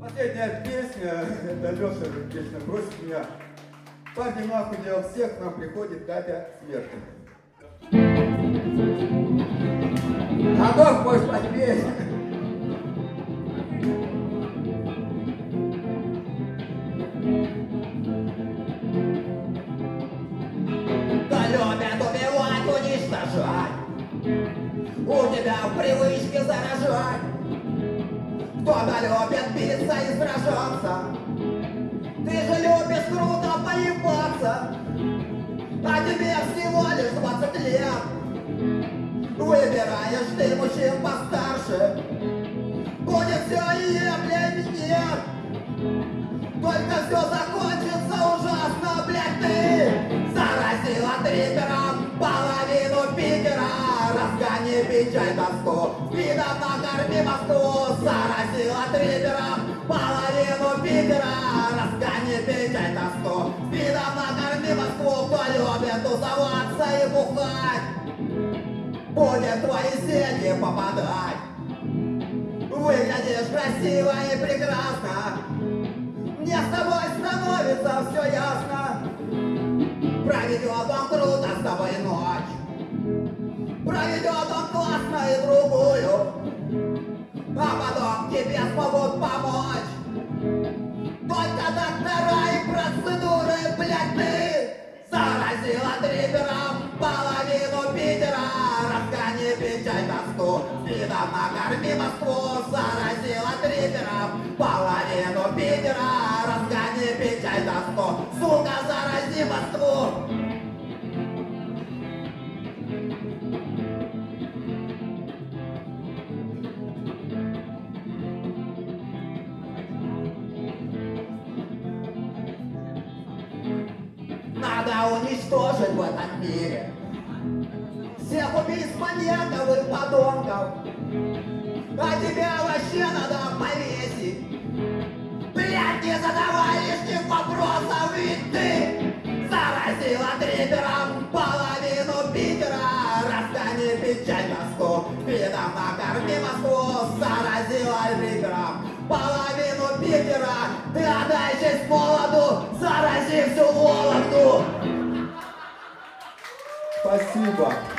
Последняя песня, это Леша песня «Бросит меня». Парни нахуй делал всех, к нам приходит Катя Смерть. Готов, можешь подпеть. Кто любит убивать, уничтожать, у тебя в привычке заражать. Кто-то любит биться и сражаться, ты же любишь круто поебаться. А тебе всего лишь 20 лет, выбираешь ты мужчин постарше. Будет все или нет, только все закончится ужасно, блядь. Ты заразила трипером половину Питера. Разгони печаль тоску, видом накорми Москву. Заразила трипером половину Питера. Разгони печаль тоску, видом накорми Москву. Кто любит тусоваться и бухать, будет в твои сети попадать. Выглядишь красиво и прекрасно, мне с тобой становится все ясно. Проведет он круто с тобой ночь, проведет он классно и другую, а потом тебе смогут помочь только доктора и процедуры, блядь. Ты заразила трипером половину Питера. Разгони печаль тоску, видом накорми Москву. Заразила трипером половину Питера. Разгони печаль тоску, сука, зарази Москву. Надо уничтожить в этом мире всех убийц, маньяков и подонков, а тебя вообще надо повесить. Блядь, не задавай лишних вопросов, ведь ты заразила трипером половину Питера. Разгони печаль тоску, видом накорми Москву. Заразила трипером половину Питера. Ты отдай честь молоду, зарази всю Вологду. Спасибо.